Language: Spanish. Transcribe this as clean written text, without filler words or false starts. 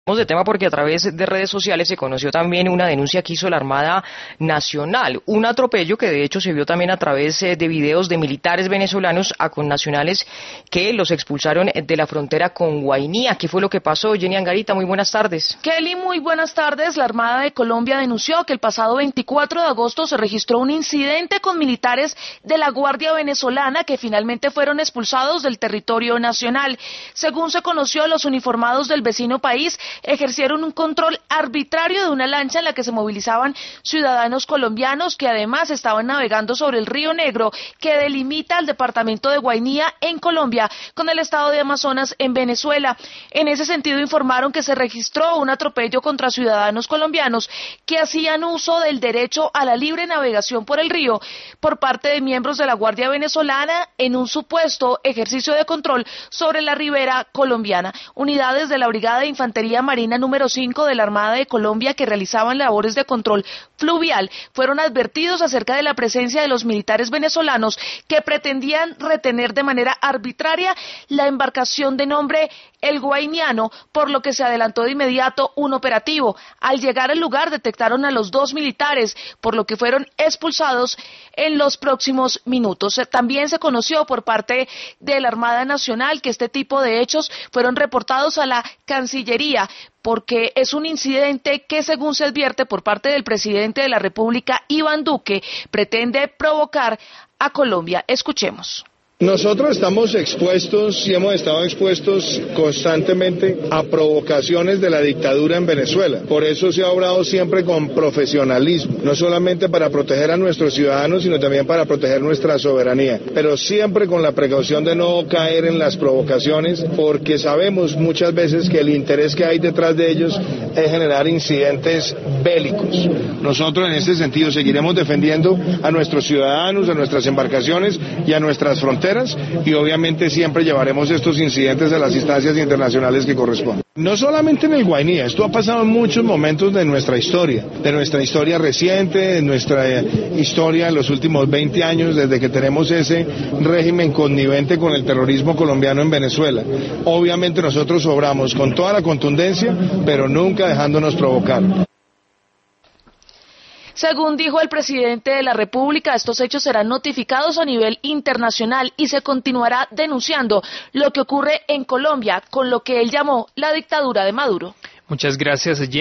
De tema porque a través de redes sociales se conoció también una denuncia que hizo la Armada Nacional, un atropello que de hecho se vio también a través de videos de militares venezolanos a connacionales que los expulsaron de la frontera con Guainía. ¿Qué fue lo que pasó? Jenny Angarita, muy buenas tardes. Kelly, muy buenas tardes. La Armada de Colombia denunció que el pasado 24 de agosto se registró un incidente con militares de la Guardia Venezolana que finalmente fueron expulsados del territorio nacional. Según se conoció, los uniformados del vecino país ejercieron un control arbitrario de una lancha en la que se movilizaban ciudadanos colombianos que además estaban navegando sobre el río Negro que delimita el departamento de Guainía en Colombia con el estado de Amazonas en Venezuela. En ese sentido informaron que se registró un atropello contra ciudadanos colombianos que hacían uso del derecho a la libre navegación por el río por parte de miembros de la Guardia Venezolana en un supuesto ejercicio de control sobre la ribera colombiana. Unidades de la Brigada de Infantería Marina número 5 de la Armada de Colombia que realizaban labores de control fluvial fueron advertidos acerca de la presencia de los militares venezolanos que pretendían retener de manera arbitraria la embarcación de nombre El Guainiano, por lo que se adelantó de inmediato un operativo. Al llegar al lugar detectaron a los dos militares, por lo que fueron expulsados en los próximos minutos. También se conoció por parte de la Armada Nacional que este tipo de hechos fueron reportados a la Cancillería, porque es un incidente que, según se advierte por parte del presidente de la República, Iván Duque, pretende provocar a Colombia. Escuchemos. Nosotros estamos expuestos y hemos estado expuestos constantemente a provocaciones de la dictadura en Venezuela. Por eso se ha obrado siempre con profesionalismo, no solamente para proteger a nuestros ciudadanos, sino también para proteger nuestra soberanía, pero siempre con la precaución de no caer en las provocaciones, porque sabemos muchas veces que el interés que hay detrás de ellos es generar incidentes bélicos. Nosotros en ese sentido seguiremos defendiendo a nuestros ciudadanos, a nuestras embarcaciones y a nuestras fronteras, y obviamente siempre llevaremos estos incidentes a las instancias internacionales que corresponden. No solamente en el Guainía, esto ha pasado en muchos momentos de nuestra historia reciente, de nuestra historia en los últimos 20 años, desde que tenemos ese régimen connivente con el terrorismo colombiano en Venezuela. Obviamente nosotros obramos con toda la contundencia, pero nunca dejándonos provocar. Según dijo el presidente de la República, estos hechos serán notificados a nivel internacional y se continuará denunciando lo que ocurre en Colombia con lo que él llamó la dictadura de Maduro. Muchas gracias, Jenny.